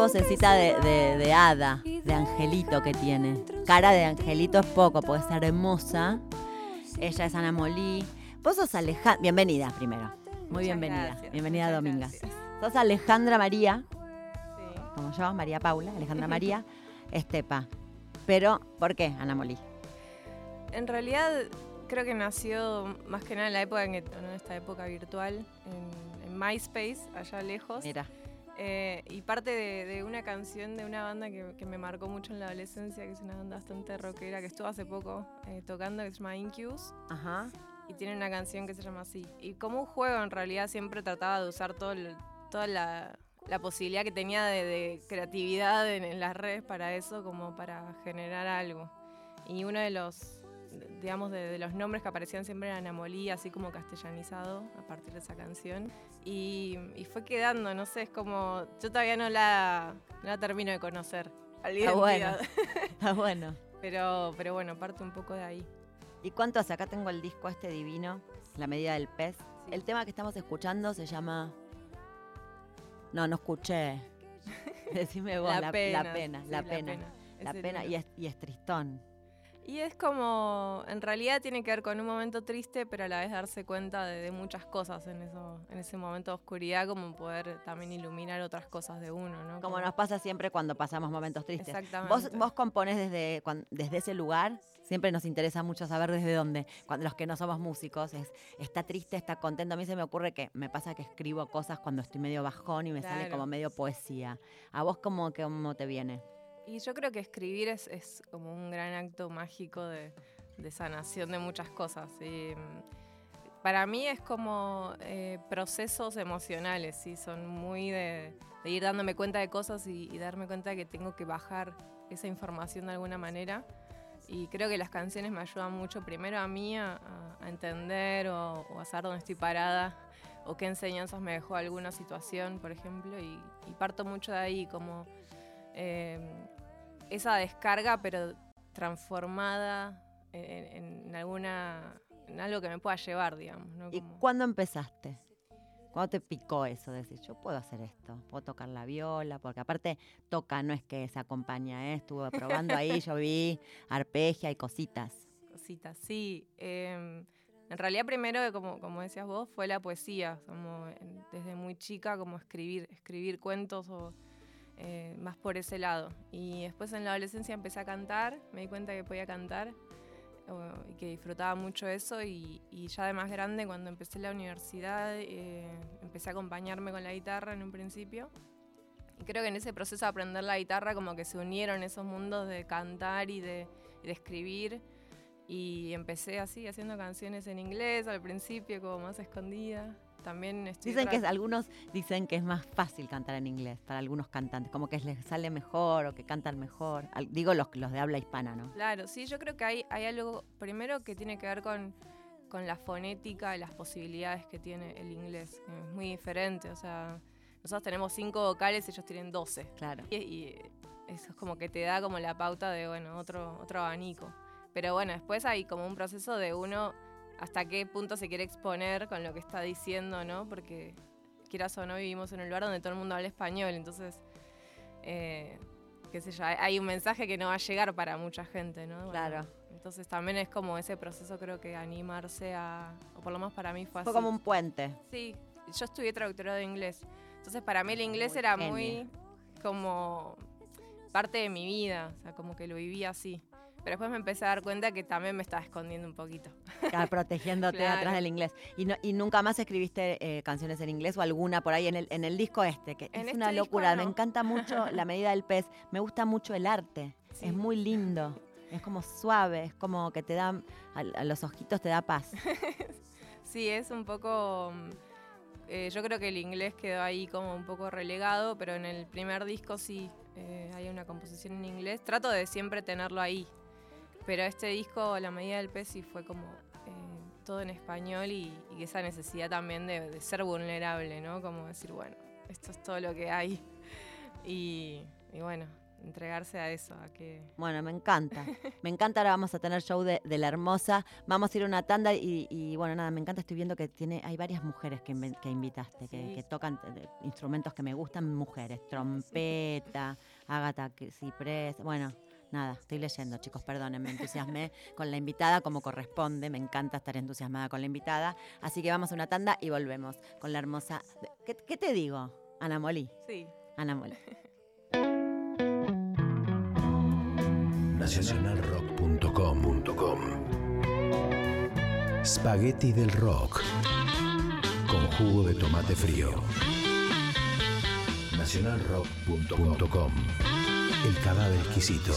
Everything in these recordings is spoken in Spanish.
vocecita de hada, de angelito que tiene. Cara de angelito es poco, puede ser hermosa. Ella es Ana Molí. Vos sos Alejandra. Bienvenida primero. Muy bienvenida. Gracias, bienvenida a Domingas. Gracias. Sos Alejandra María, Sí. como yo, María Paula, Alejandra María Estepa. Pero, ¿por qué Ana Molí? En realidad creo que nació más que nada en la época en esta época virtual, en MySpace, allá lejos. Mira. Y parte de una canción de una banda que me marcó mucho en la adolescencia, que es una banda bastante rockera, que estuvo hace poco tocando, que se llama Incubus. Ajá. Y tiene una canción que se llama así. Y como un juego, en realidad, siempre trataba de usar toda la posibilidad que tenía de creatividad en las redes para eso, como para generar algo. Y uno de los, digamos, de los nombres que aparecían siempre era Ana Molí, así como castellanizado a partir de esa canción. Y fue quedando, no sé, es como... Yo todavía no la termino de conocer. Está bueno. Está bueno. Pero bueno, parte un poco de ahí. ¿Y cuánto hace? Acá tengo el disco este divino, La medida del pez. Sí. El tema que estamos escuchando se llama... No escuché. Decime vos, la pena. La pena y es tristón. Y es como, en realidad tiene que ver con un momento triste, pero a la vez darse cuenta de muchas cosas en ese momento de oscuridad, como poder también iluminar otras cosas de uno, ¿no? Como nos pasa siempre cuando pasamos momentos tristes. Exactamente. Vos componés desde ese lugar, siempre nos interesa mucho saber desde dónde. Cuando los que no somos músicos, está triste, está contento. A mí se me ocurre que me pasa que escribo cosas cuando estoy medio bajón y me sale como medio poesía. ¿A vos cómo te viene? Y yo creo que escribir es como un gran acto mágico de sanación de muchas cosas. Y para mí es como procesos emocionales, ¿sí? Son muy de ir dándome cuenta de cosas y darme cuenta de que tengo que bajar esa información de alguna manera. Y creo que las canciones me ayudan mucho, primero a mí a entender o a saber dónde estoy parada o qué enseñanzas me dejó alguna situación, por ejemplo. Y parto mucho de ahí, como... esa descarga, pero transformada en algo que me pueda llevar, digamos, ¿no? ¿Y cuándo empezaste? ¿Cuándo te picó eso? De decir, yo puedo hacer esto, puedo tocar la viola, porque aparte toca, no es que se acompaña, estuve probando ahí, yo vi arpegia y cositas. Cositas, sí. En realidad primero, como decías vos, fue la poesía, como desde muy chica, como escribir cuentos o... más por ese lado. Y después en la adolescencia empecé a cantar, me di cuenta que podía cantar y que disfrutaba mucho eso y ya de más grande, cuando empecé la universidad, empecé a acompañarme con la guitarra en un principio. Y creo que en ese proceso de aprender la guitarra como que se unieron esos mundos de cantar y de escribir. Y empecé así, haciendo canciones en inglés al principio, como más escondida. También algunos dicen que es más fácil cantar en inglés para algunos cantantes, como que les sale mejor o que cantan mejor. Digo los de habla hispana, ¿no? Claro, sí, yo creo que hay algo primero que tiene que ver con la fonética y las posibilidades que tiene el inglés, que es muy diferente. O sea, nosotros tenemos 5 vocales, ellos tienen 12. Claro. Y eso es como que te da como la pauta de, bueno, otro abanico. Pero bueno, después hay como un proceso de uno... hasta qué punto se quiere exponer con lo que está diciendo, ¿no? Porque, quieras o no, vivimos en un lugar donde todo el mundo habla español, entonces, qué sé yo, hay un mensaje que no va a llegar para mucha gente, ¿no? Claro. Bueno, entonces también es como ese proceso, creo que animarse o por lo menos para mí fue así. Fue como un puente. Sí, yo estudié traductorado de inglés, entonces para mí el inglés era muy como parte de mi vida, o sea, como que lo vivía así. Pero después me empecé a dar cuenta que también me estaba escondiendo un poquito. Claro, protegiéndote Claro. atrás del inglés. ¿Y nunca más escribiste canciones en inglés o alguna por ahí en el disco que es una locura? No. Me encanta mucho La medida del pez. Me gusta mucho el arte. Sí. Es muy lindo. Es como suave. Es como que te da, a los ojitos te da paz. Sí, es un poco... yo creo que el inglés quedó ahí como un poco relegado, pero en el primer disco sí hay una composición en inglés. Trato de siempre tenerlo ahí. Pero este disco, La medida del pez, sí fue como todo en español y esa necesidad también de ser vulnerable, ¿no? Como decir, bueno, esto es todo lo que hay. Y bueno, entregarse a eso, a que... Bueno, me encanta. Me encanta, ahora vamos a tener show de La Hermosa. Vamos a ir a una tanda y bueno, nada, me encanta, estoy viendo que hay varias mujeres que invitaste, Sí. que tocan instrumentos que me gustan, mujeres, trompeta, Ágata Ciprés, bueno... Nada, estoy leyendo, chicos, perdónenme, me entusiasmé con la invitada como corresponde, me encanta estar entusiasmada con la invitada, así que vamos a una tanda y volvemos con la hermosa... ¿Qué te digo? Ana Molí. Sí. Ana Molí. Nacionalrock.com. Spaghetti del rock con jugo de tomate frío. Nacionalrock.com. El cadáver exquisito.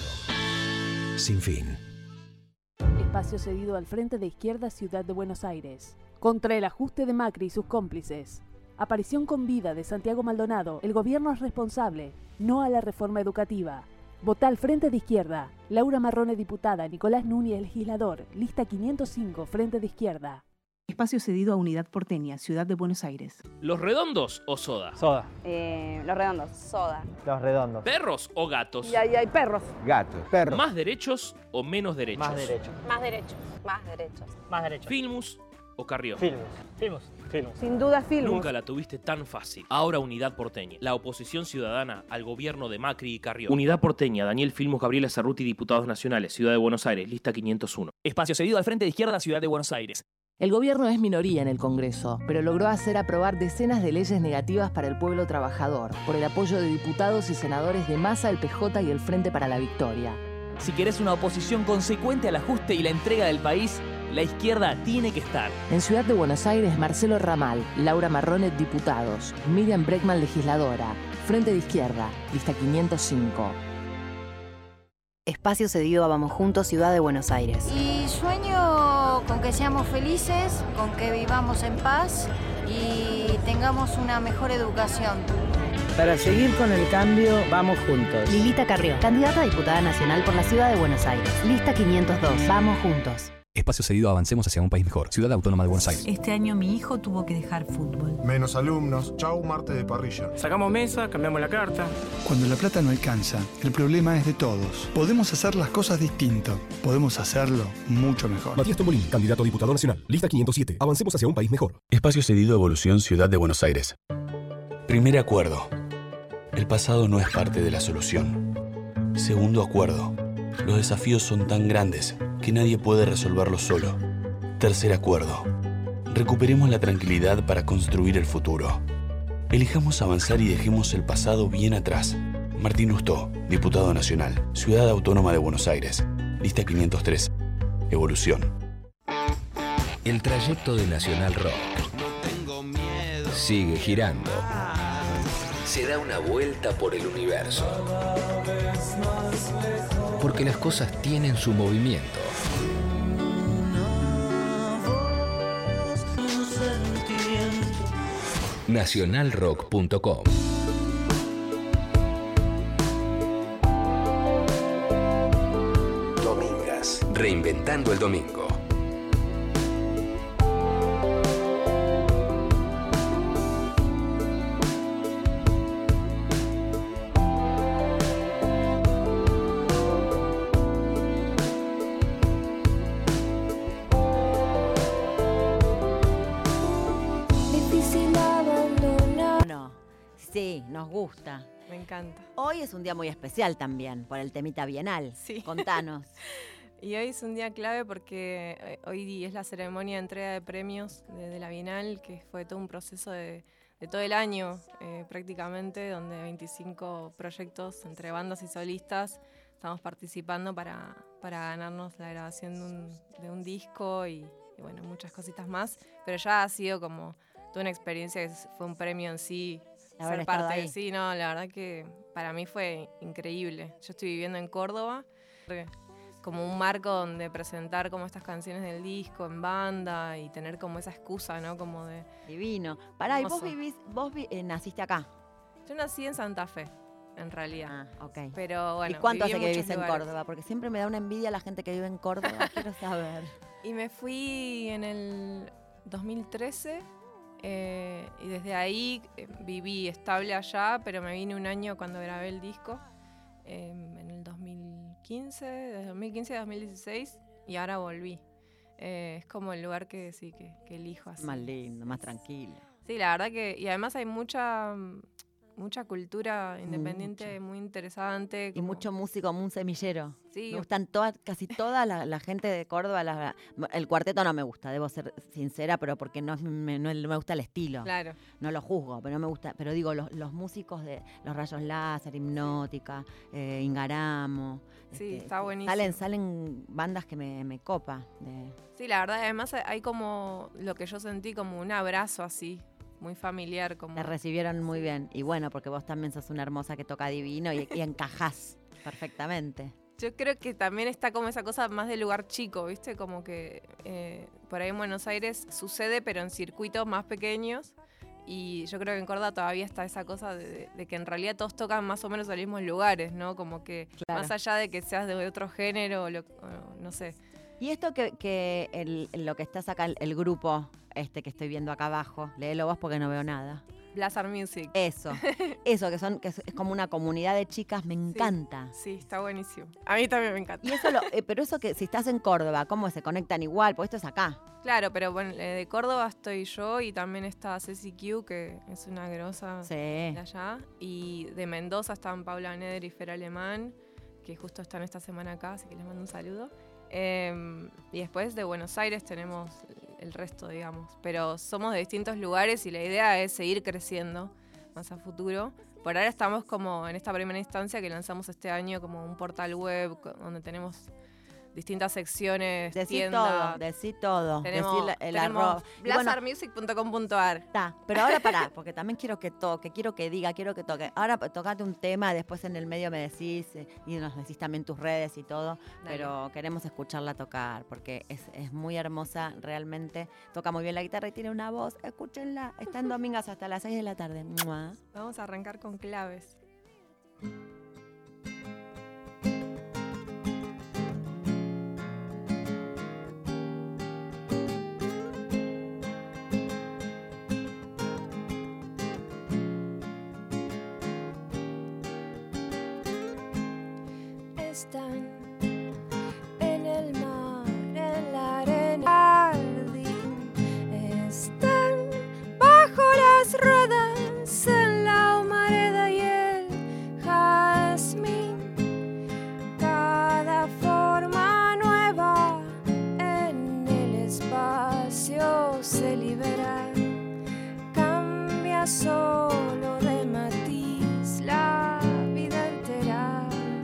Sin fin. Espacio cedido al Frente de Izquierda Ciudad de Buenos Aires. Contra el ajuste de Macri y sus cómplices. Aparición con vida de Santiago Maldonado. El gobierno es responsable. No a la reforma educativa. Votá al Frente de Izquierda. Laura Marrone, diputada. Nicolás Núñez, legislador. Lista 505, Frente de Izquierda. Espacio cedido a Unidad Porteña, Ciudad de Buenos Aires. ¿Los redondos o soda? Soda. Los redondos. Soda. Los redondos. ¿Perros o gatos? Y hay perros. Gatos. Perros. ¿Más derechos o menos derechos? Más derechos. Más derechos. Más derechos. Más derechos. ¿Filmus o Carrió? Filmus. Filmus. Filmus. Sin duda, Filmus. Nunca la tuviste tan fácil. Ahora Unidad Porteña, la oposición ciudadana al gobierno de Macri y Carrió. Unidad Porteña, Daniel Filmus, Gabriela Cerruti, diputados nacionales, Ciudad de Buenos Aires, lista 501. Espacio cedido al Frente de Izquierda, Ciudad de Buenos Aires. El gobierno es minoría en el Congreso, pero logró hacer aprobar decenas de leyes negativas para el pueblo trabajador, por el apoyo de diputados y senadores de Massa, el PJ y el Frente para la Victoria. Si querés una oposición consecuente al ajuste y la entrega del país, la izquierda tiene que estar. En Ciudad de Buenos Aires, Marcelo Ramal, Laura Marrone, diputados, Miriam Breckman, legisladora, Frente de Izquierda, lista 505. Espacio cedido a Vamos Juntos, Ciudad de Buenos Aires. Y sueño con que seamos felices, con que vivamos en paz y tengamos una mejor educación. Para seguir con el cambio, vamos juntos. Lilita Carrió, candidata a diputada nacional por la Ciudad de Buenos Aires. Lista 502. Vamos juntos. Espacio cedido a Avancemos hacia un país mejor. Ciudad Autónoma de Buenos Aires. Este año mi hijo tuvo que dejar fútbol. Menos alumnos. Chau, martes de parrilla. Sacamos mesa, cambiamos la carta. Cuando la plata no alcanza, el problema es de todos. Podemos hacer las cosas distinto. Podemos hacerlo mucho mejor. Matías Tomolín, candidato a diputado nacional. Lista 507. Avancemos hacia un país mejor. Espacio cedido Evolución Ciudad de Buenos Aires. Primer acuerdo. El pasado no es parte de la solución. Segundo acuerdo. Los desafíos son tan grandes que nadie puede resolverlos solo. Tercer acuerdo. Recuperemos la tranquilidad para construir el futuro. Elijamos avanzar y dejemos el pasado bien atrás. Martín Lustó, diputado nacional, Ciudad Autónoma de Buenos Aires. Lista 503. Evolución. El trayecto de Nacional Rock sigue girando. Se da una vuelta por el universo. Porque las cosas tienen su movimiento. Nacionalrock.com. Domingas. Reinventando el domingo. Sí, nos gusta. Me encanta. Hoy es un día muy especial también, por el temita bienal. Sí. Contanos. Y hoy es un día clave porque hoy es la ceremonia de entrega de premios de la Bienal, que fue todo un proceso de todo el año prácticamente, donde 25 proyectos entre bandas y solistas estamos participando para ganarnos la grabación de un disco y bueno, muchas cositas más. Pero ya ha sido como toda una experiencia, que fue un premio en sí. Ser parte de sí, no, la verdad que para mí fue increíble. Yo estoy viviendo en Córdoba, como un marco donde presentar como estas canciones del disco en banda y tener como esa excusa, ¿no? Como de... Divino. Pará, ¿y vos naciste acá? Yo nací en Santa Fe, en realidad. Ah, ok. Pero bueno, ¿y cuánto hace que vivís lugares en Córdoba? Porque siempre me da una envidia la gente que vive en Córdoba, quiero saber. Y me fui en el 2013... y desde ahí viví estable allá, pero me vine un año cuando grabé el disco. en el 2015, desde 2015 a 2016, y ahora volví. Es como el lugar que sí, que elijo así. Más lindo, más tranquilo. Sí, la verdad que, y además hay mucha cultura independiente muy interesante. Y mucho músico, un semillero. Sí. Me gustan casi toda la gente de Córdoba. El cuarteto no me gusta, debo ser sincera, pero porque no me gusta el estilo. Claro. No lo juzgo, pero no me gusta. Pero digo, los músicos de Los Rayos Láser, Hipnótica, Ingaramo. Sí, está buenísimo. Salen bandas que me copa. Sí, la verdad, además hay como lo que yo sentí como un abrazo así. Muy familiar. Como... Te recibieron muy bien. Y bueno, porque vos también sos una hermosa que toca divino y encajás perfectamente. Yo creo que también está como esa cosa más del lugar chico, ¿viste? Como que por ahí en Buenos Aires sucede, pero en circuitos más pequeños. Y yo creo que en Córdoba todavía está esa cosa de que en realidad todos tocan más o menos en los mismos lugares, ¿no? Como que más allá de que seas de otro género, o no sé. Y esto que lo que estás acá, el grupo que estoy viendo acá abajo, léelo vos porque no veo nada. Blazar Music. Eso que es como una comunidad de chicas, me encanta. Sí, está buenísimo. A mí también me encanta. Y eso pero eso que si estás en Córdoba, ¿cómo se conectan igual? Porque esto es acá. Claro, pero bueno, de Córdoba estoy yo y también está Ceci Q, que es una grosa de allá. Y de Mendoza están Paula Neder y Fer Alemán, que justo están esta semana acá, así que les mando un saludo. Y después de Buenos Aires tenemos el resto, digamos. Pero somos de distintos lugares y la idea es seguir creciendo más a futuro. Por ahora estamos como en esta primera instancia que lanzamos este año como un portal web donde tenemos distintas secciones, tiendas. Decí todo. Tenemos blazarmusic.com.ar. Está, pero ahora pará, porque también quiero que toque, quiero que diga, quiero que toque. Ahora tocate un tema, después en el medio me decís, y nos decís también tus redes y todo, pero queremos escucharla tocar, porque es muy hermosa, realmente. Toca muy bien la guitarra y tiene una voz, escúchenla. Está en Domingas hasta las 6 de la tarde. ¡Mua! Vamos a arrancar con Claves. Están en el mar, en la arena, jardín. Están bajo las ruedas, en la humareda y el jazmín. Cada forma nueva en el espacio se libera. Cambia solo de matiz la vida entera.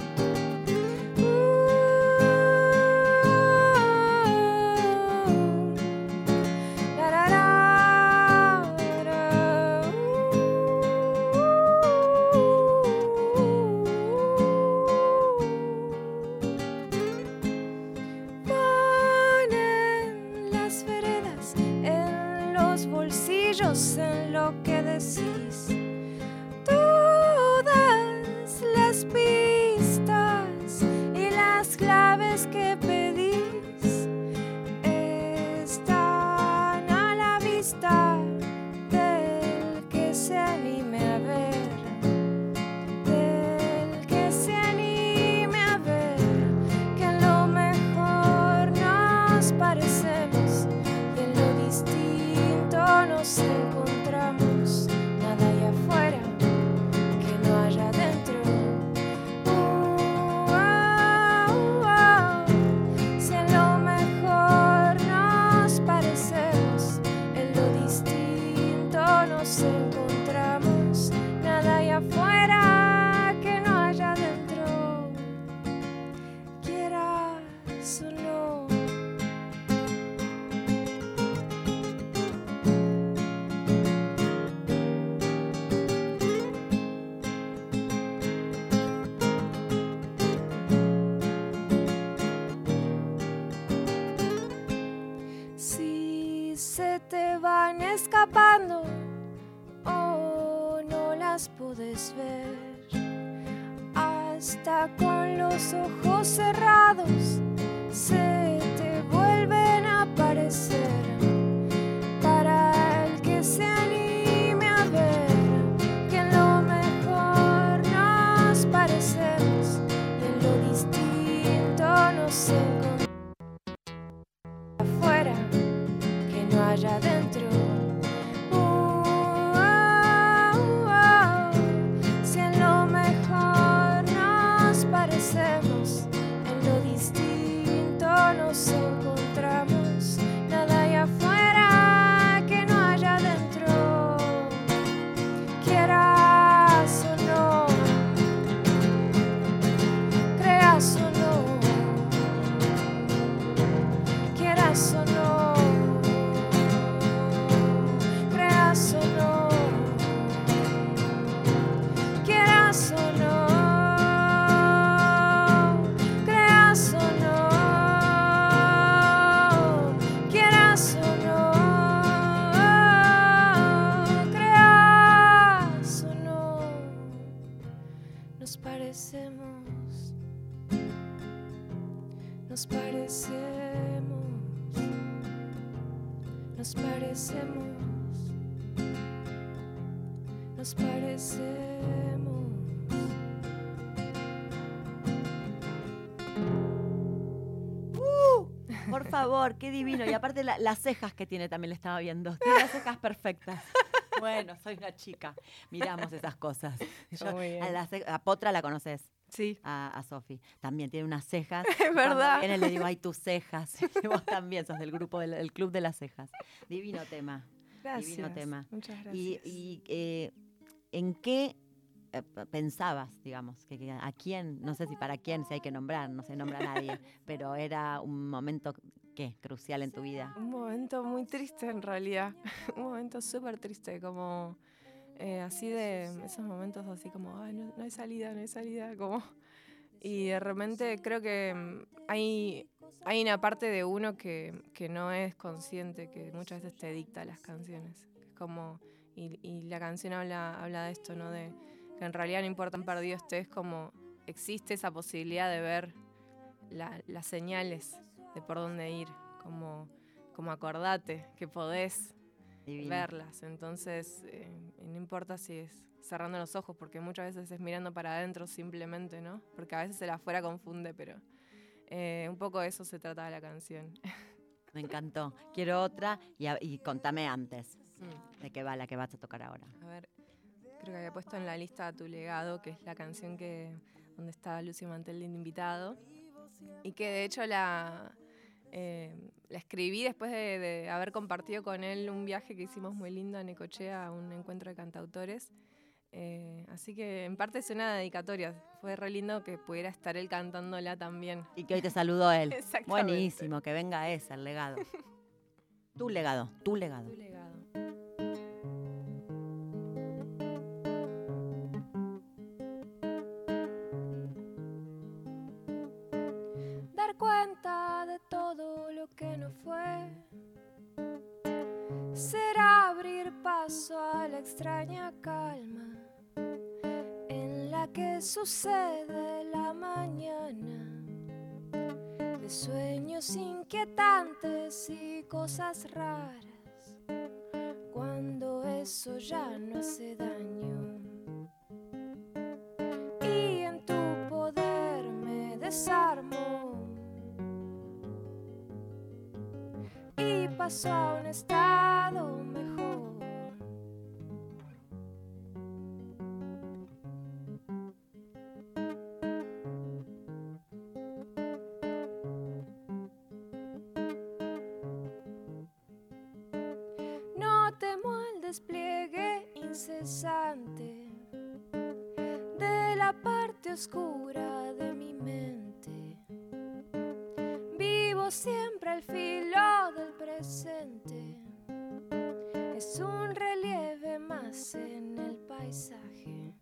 En lo que decís, todas las pistas y las claves que pedís están a la vista del que se anime a ver, del que se anime a ver que en lo mejor nos parecemos y en lo distinto nos encontramos. Nada hay afuera que no haya dentro. Si en lo mejor nos parecemos, en lo distinto nos encontramos. Nada hay afuera que no haya dentro. Quieras o no. Se te van escapando o no las puedes ver, hasta con los ojos cerrados se te vuelven a aparecer. Para el que se anime a ver que en lo mejor nos parecemos nos encontramos afuera, que no haya dentro. Si en lo mejor nos parecemos, en lo distinto nos encontramos. Nada hay afuera que no haya dentro. Quieras o no, creas o no, quieras o no, creas o no, quieras o no, creas o no, quieras o no, creas o no, nos parecemos, nos parecemos, nos parecemos, nos parecemos. Por favor, qué divino. Y aparte las cejas que tiene también le estaba viendo. Tiene las cejas perfectas. Bueno, soy una chica. Miramos esas cosas. Muy bien. A Potra la conoces. Sí. A Sofi. También tiene unas cejas. Es verdad. Cuando viene le digo, ay, tus cejas. Y vos también sos del grupo del Club de las Cejas. Divino tema. Gracias. Divino tema. Muchas gracias. Y ¿en qué pensabas, digamos? ¿A quién? No sé si para quién, si hay que nombrar, no se nombra a nadie, pero era un momento, ¿qué? Crucial en tu vida. Un momento muy triste en realidad. Un momento súper triste, como así de esos momentos así como, ay, no hay salida, como. Y de repente creo que hay una parte de uno que no es consciente, que muchas veces te dicta las canciones. Es como, y la canción habla de esto, ¿no? De que en realidad no importa cuán perdido estés, como existe esa posibilidad de ver las señales de por dónde ir, como acordate que podés verlas. Entonces, no importa si es cerrando los ojos, porque muchas veces es mirando para adentro simplemente, ¿no? Porque a veces el afuera confunde, pero un poco de eso se trata de la canción. Me encantó. Quiero otra y contame antes de qué va la que vas a tocar ahora. A ver, creo que había puesto en la lista Tu Legado, que es la canción donde está Lucio Mantel de invitado, y que de hecho la escribí después de haber compartido con él un viaje que hicimos muy lindo a Necochea, a un encuentro de cantautores. Así que en parte es una dedicatoria. Fue re lindo que pudiera estar él cantándola también. Y que hoy te saludó él. Exactamente. Buenísimo, que venga ese, el legado. Tu legado, tu legado. Tu legado. Dar cuenta de todo lo que no fue, será abrir paso a la extraña calma en la que sucede la mañana, de sueños inquietantes y cosas raras, cuando eso ya no hace daño. Y en tu poder me desarmo y paso a un estado mejor. No temo al despliegue incesante de la parte oscura de mi mente. Vivo siempre al filo del presente. Es un relieve más en el paisaje.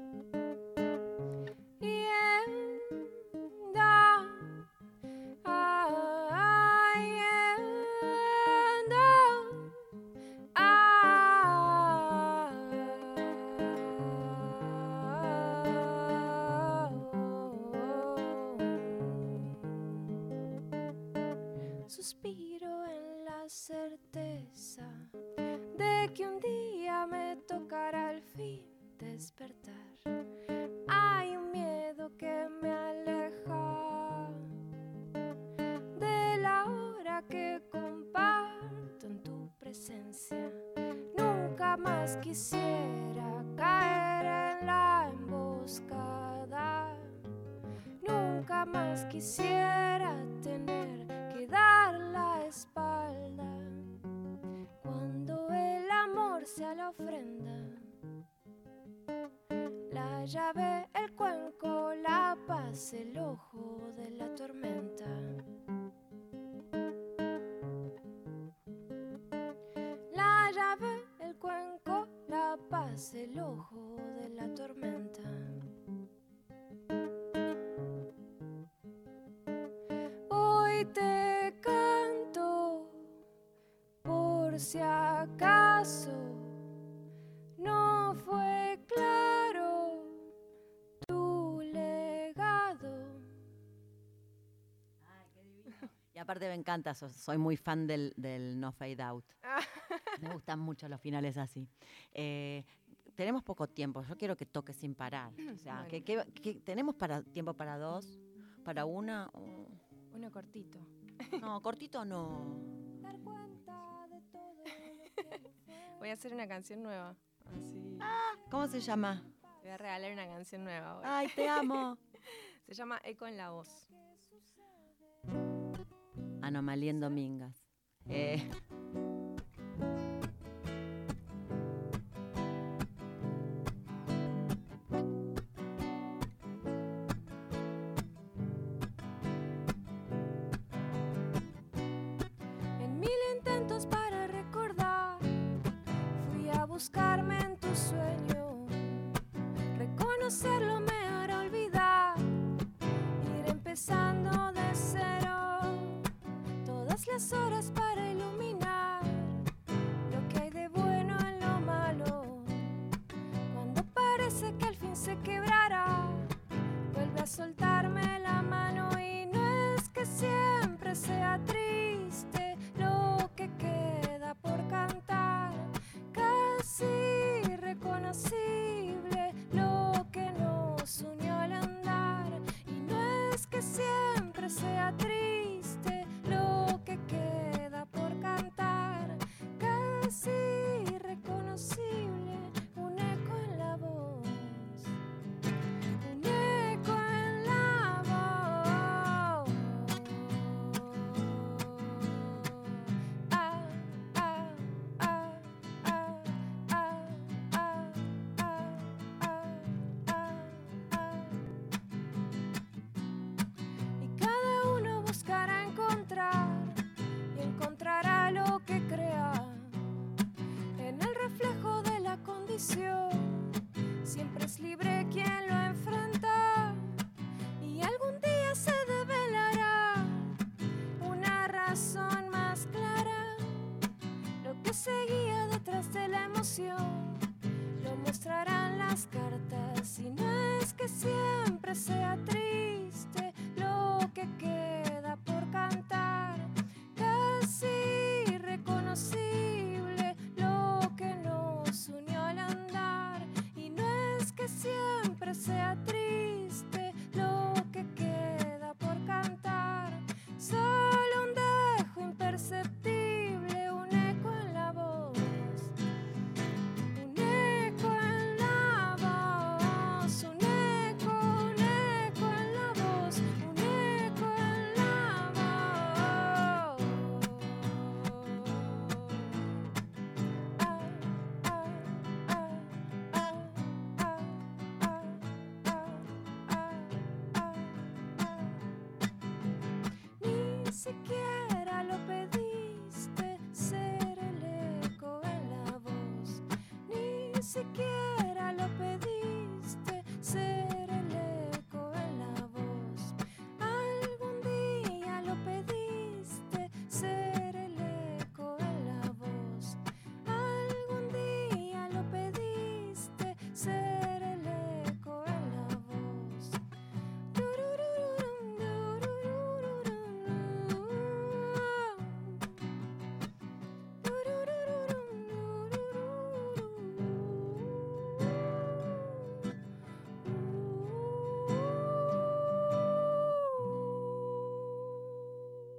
Suspiro en la certeza de que un día me tocará al fin despertar. Hay un miedo que me aleja quisiera caer en la emboscada. Nunca más quisiera tener que dar la espalda. Cuando el amor sea la ofrenda, la llave, el cuenco, la paz, el ojo de la tormenta. La llave, el cuenco, la paz, el ojo de la tormenta. Hoy te canto por si acaso no fue claro tu legado. Y aparte me encanta, soy muy fan del No Fade Out. Me gustan mucho los finales así. Tenemos poco tiempo, yo quiero que toque sin parar. O sea, Bueno. que ¿tenemos tiempo para dos? ¿Para una? Uno cortito. No, cortito no. Voy a hacer una canción nueva. Así. ¿Cómo se llama? Te voy a regalar una canción nueva ahora. ¡Ay, te amo! Se llama Eco en la voz. Anomalía en Domingas. En mil intentos para recordar, fui a buscarme en tu sueño. Reconocerlo me hará olvidar, ir empezando de cero. Todas las horas para iluminar lo que hay de bueno en lo malo. Cuando parece que al fin se quebrará, vuelve a soltarme la mano. Y no es que siempre sea triste lo que queda por cantar, casi irreconocible lo que nos unió al andar. Y no es que siempre sea triste lo que queda por cantar, casi irreconocible, un eco en la voz, un eco en la voz. Ah, ah, ah, ah, ah, ah, ah, ah. Y cada uno buscará encontrar y encontrará lo que crea en el reflejo de la condición. Siempre es libre quien lo enfrenta y algún día se develará una razón más clara. Lo que seguía detrás de la emoción lo mostrarán las cartas. Y no es que siempre sea triste lo que queda por cantar, casi irreconocible lo que nos unió al andar. Y no es que siempre sea triste lo que queda por cantar, solo un dejo imperceptible, un eco en la voz, un eco en la voz, un eco en la voz, un eco en la voz. Ni siquiera lo pediste, ser el eco en la voz. Ni siquiera lo pediste, ser el eco en la voz. Algún día lo pediste, ser el eco en la voz. Algún día lo pediste, ser el eco en la voz.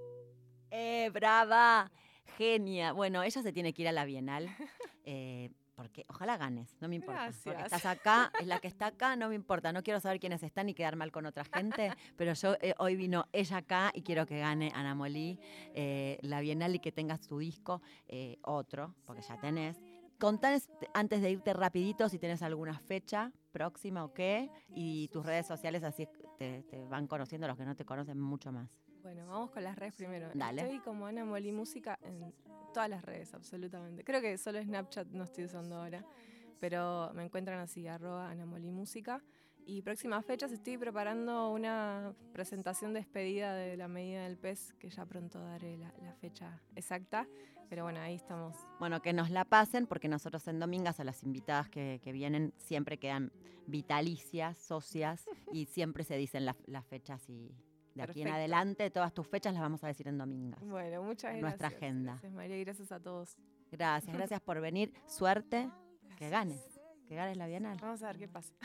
¡Brava! Genia. Bueno, ella se tiene que ir a la Bienal. porque ojalá ganes, no me importa. Gracias. Porque estás acá, es la que está acá, no me importa. No quiero saber quiénes están ni quedar mal con otra gente, pero yo hoy vino ella acá y quiero que gane Ana Molí la Bienal y que tengas tu disco, otro, porque ya tenés. Contanos antes de irte rapidito si tenés alguna fecha próxima o qué, y tus redes sociales, así te van conociendo los que no te conocen mucho más. Bueno, vamos con las redes primero. Dale. Estoy como Ana Molí Música en todas las redes, absolutamente. Creo que solo Snapchat no estoy usando ahora, pero me encuentran así, @Ana Molí Música. Y próximas fechas estoy preparando una presentación de despedida de La Medida del Pez, que ya pronto daré la fecha exacta. Pero bueno, ahí estamos. Bueno, que nos la pasen, porque nosotros en Domingas a las invitadas que vienen siempre quedan vitalicias, socias, y siempre se dicen las fechas y de aquí en adelante todas tus fechas las vamos a decir en Domingas. Bueno, muchas gracias. Nuestra agenda. Gracias, María, y gracias a todos. Gracias por venir. Suerte, que ganes la Bienal. Vamos a ver qué pasa.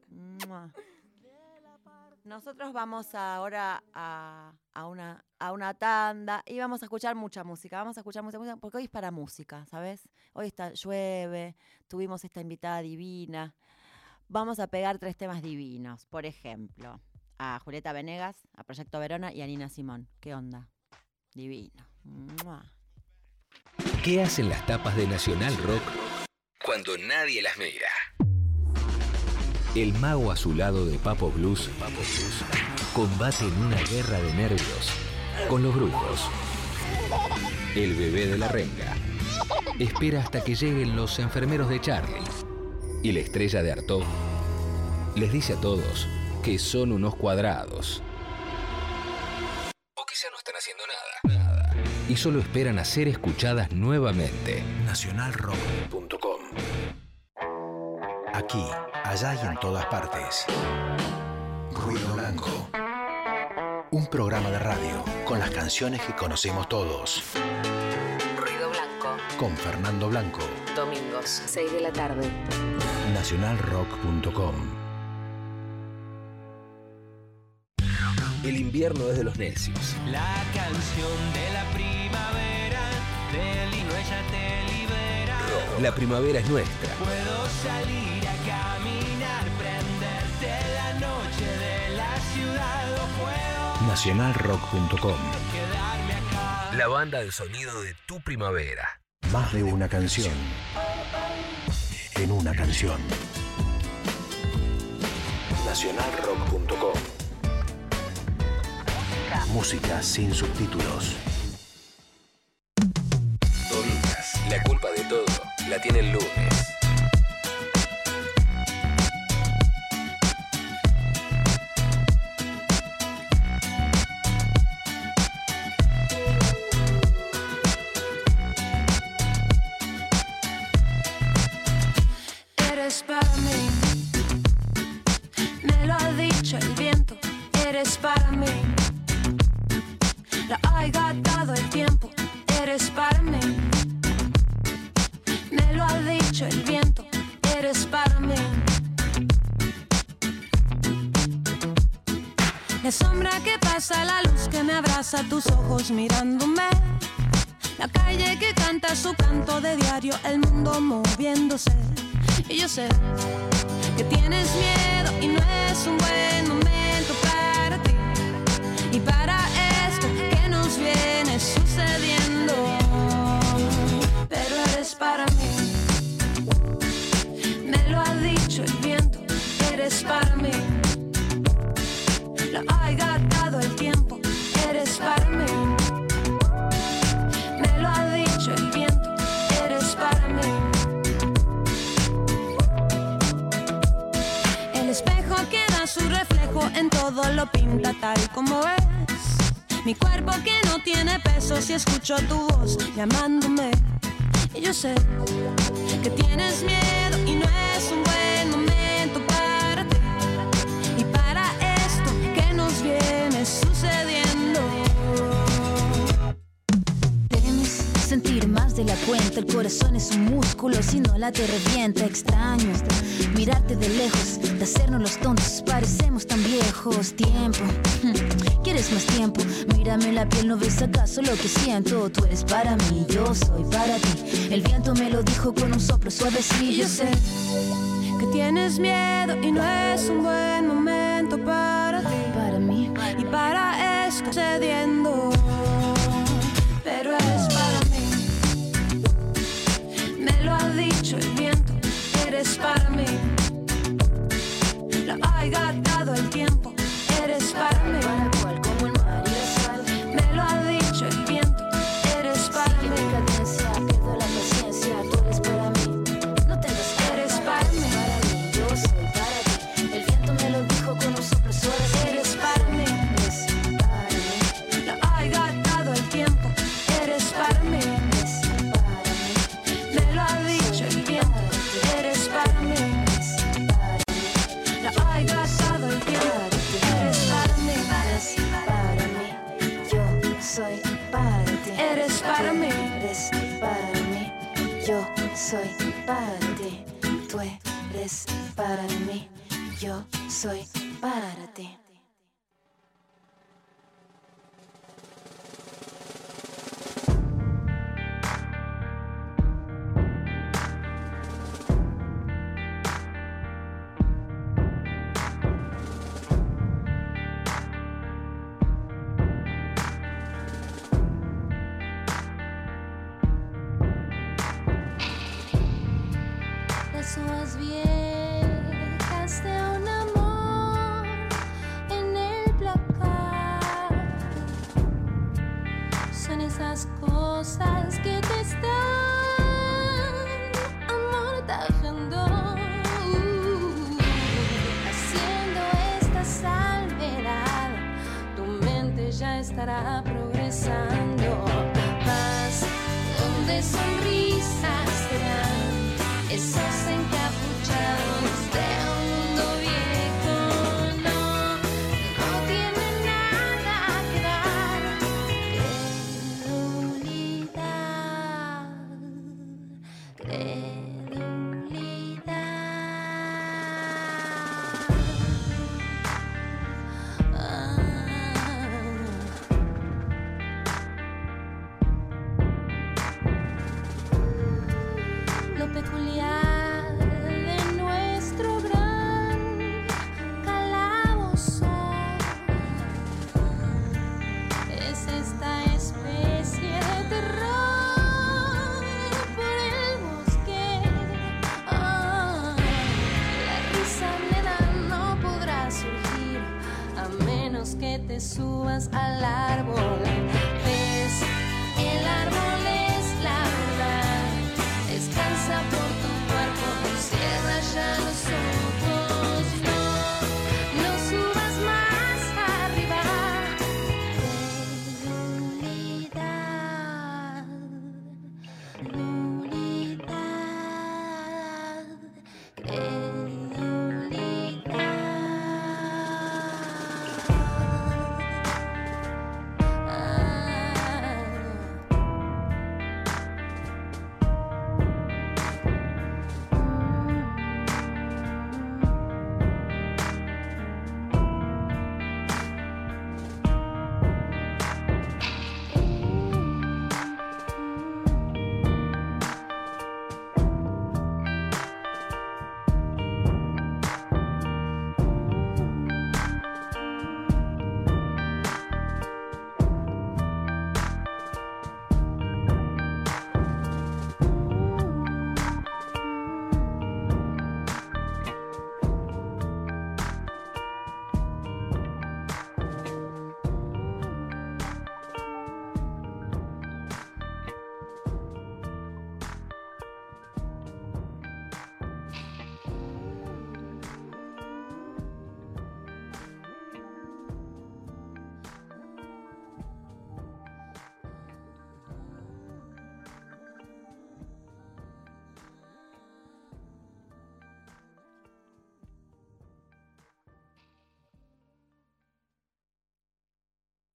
Nosotros vamos ahora a una tanda y vamos a escuchar mucha música. Vamos a escuchar mucha música porque hoy es para música, ¿sabes? Hoy llueve, tuvimos esta invitada divina. Vamos a pegar 3 temas divinos. Por ejemplo, a Julieta Venegas, a Proyecto Verona y a Nina Simón. ¿Qué onda? Divino. ¿Qué hacen las tapas de Nacional Rock cuando nadie las mira? El mago azulado de Papo Blues combate en una guerra de nervios con los brujos. El bebé de la renga espera hasta que lleguen los enfermeros de Charlie. Y la estrella de Artaud les dice a todos que son unos cuadrados. O quizá no están haciendo nada. Y solo esperan a ser escuchadas nuevamente. Nacionalrock.com. Aquí, allá y en todas partes. Ruido Blanco. Un programa de radio con las canciones que conocemos todos. Ruido Blanco. Con Fernando Blanco. Domingos, 6 de la tarde. Nacionalrock.com. El invierno es de los necios. La canción de la primavera, del hino ella te libera. La primavera es nuestra. Puedo salir a caminar, prenderte la noche de la ciudad, o puedo Nacionalrock.com. quedarme acá. La banda de sonido de tu primavera. Más de una canción. En una canción. Nacionalrock.com. Música sin subtítulos. Domingas, la culpa de todo la tiene el lunes. Eres para mí, me lo ha dicho el viento. Eres para mí, la ha gastado el tiempo. Eres para mí, me lo ha dicho el viento. Eres para mí, la sombra que pasa, la luz que me abraza, tus ojos mirándome. La calle que canta su canto de diario, el mundo moviéndose. Y yo sé que tienes miedo y no es un buen momento para ti y para esto que nos viene sucediendo. Pero eres para mí, me lo ha dicho el viento. Eres para mí, lo ha gastado el tiempo. Eres para mí, me lo ha dicho el viento. Eres para mí. El espejo que da su reflejo en todo lo pinta tal como es. Mi cuerpo que no tiene peso si escucho tu voz llamándome. Y yo sé que tienes miedo y no es un buen momento para ti y para esto que nos viene sucediendo. Sentir más de la cuenta. El corazón es un músculo, si no la te revienta. Extraño mirarte de lejos, de hacernos los tontos, parecemos tan viejos. Tiempo, ¿quieres más tiempo? Mírame la piel, ¿no ves acaso lo que siento? Tú eres para mí, yo soy para ti. El viento me lo dijo con un soplo suavecillo. Yo sé que tienes miedo y no es un buen momento para ti, para mí, y para eso cediendo, pero es para mí. Me lo ha dicho el viento, eres para mí. Lo ha gastado el tiempo, eres para mí. Como el mar y la sal. Me lo ha dicho el viento, eres para mí. Sigue mi cadencia, pierdo la paciencia. Tú eres para mí, no tengas cara. Eres para mí. Para mí, yo soy para ti. El viento me lo dijo con un soplo suave. Eres para mí. Eres para mí. Lo ha gastado el tiempo, eres para mí. Eres para mí. Me lo ha dicho el viento, eres para mí. Lo ha gastado el tiempo, eres para mí. Para mí, yo soy para ti. Eres para mí. Eres para mí, yo soy para ti. Tú eres para mí, yo soy para ti. Las hojas viejas de un amor en el placar son esas cosas que te están amortajando, haciendo esta salvedad. Tu mente ya estará progresando. Paz donde sonrisas serán esos encapuchados de un mundo viejo. No tiene nada que dar. Credulidad. Lo peculiar de nuestro gran calabozo es esta especie de terror por el bosque. La risa nena no podrá surgir a menos que te subas al